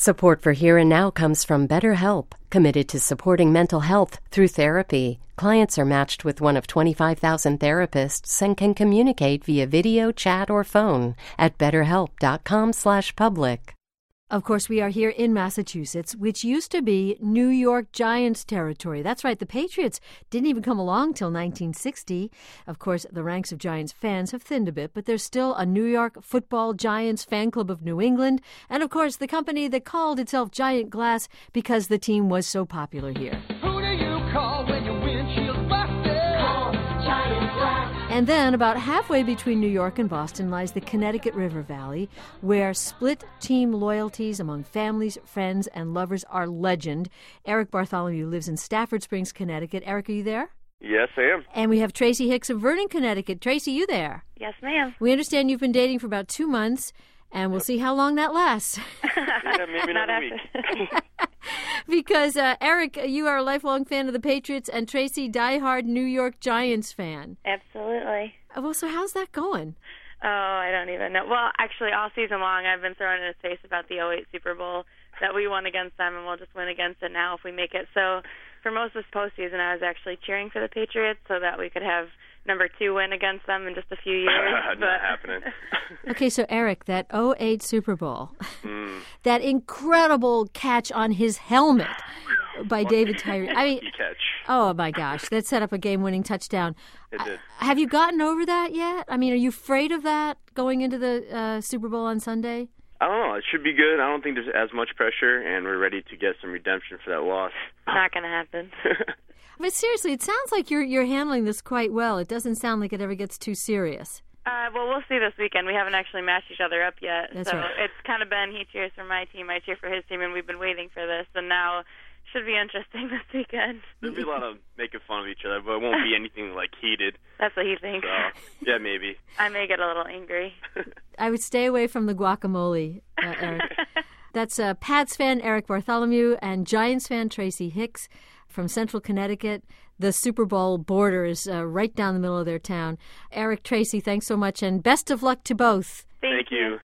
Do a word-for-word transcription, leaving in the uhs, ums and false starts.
Support for Here and Now comes from BetterHelp, committed to supporting mental health through therapy. Clients are matched with one of twenty-five thousand therapists and can communicate via video, chat, or phone at betterhelp.com slash public. Of course, we are here in Massachusetts, which used to be New York Giants territory. That's right, the Patriots didn't even come along till nineteen sixty. Of course, the ranks of Giants fans have thinned a bit, but there's still a New York Football Giants fan club of New England, and of course, the company that called itself Giant Glass because the team was so popular here. Who do you call when your windshield's busted? Call Giant Glass. And then, about halfway between New York and Boston lies the Connecticut River Valley, where split-team loyalties among families, friends, and lovers are legend. Eric Bartholomew lives in Stafford Springs, Connecticut. Eric, are you there? Yes, I am. And we have Tracy Hicks of Vernon, Connecticut. Tracy, you there? Yes, ma'am. We understand you've been dating for about two months, and we'll see how long that lasts. Yeah, maybe another week. Because, uh, Eric, you are a lifelong fan of the Patriots, and Tracy, diehard New York Giants fan. Absolutely. Well, so how's that going? Oh, I don't even know. Well, actually, all season long, I've been throwing in his face about the oh eight Super Bowl that we won against them, and we'll just win against it now if we make it. So for most of this postseason, I was actually cheering for the Patriots so that we could have number two win against them in just a few years. Not but... happening. Okay, so Eric, that oh eight Super Bowl, mm. that incredible catch on his helmet by David Tyree. I mean, catch. Oh my gosh, that set up a game-winning touchdown. It did. Uh, have you gotten over that yet? I mean, are you afraid of that going into the uh, Super Bowl on Sunday? I don't know. It should be good. I don't think there's as much pressure, and we're ready to get some redemption for that loss. Not going to happen. But seriously, it sounds like you're you're handling this quite well. It doesn't sound like it ever gets too serious. Uh, well, we'll see this weekend. We haven't actually matched each other up yet. That's so right. It's kind of been he cheers for my team, I cheer for his team, and we've been waiting for this. And now should be interesting this weekend. There'll be a lot of making fun of each other, but it won't be anything, like, heated. That's what he thinks. So, yeah, maybe. I may get a little angry. I would stay away from the guacamole, uh, Eric. That's uh, Pats fan Eric Bartholomew and Giants fan Tracy Hicks from Central Connecticut. The Super Bowl border is uh, right down the middle of their town. Eric, Tracy, thanks so much, and best of luck to both.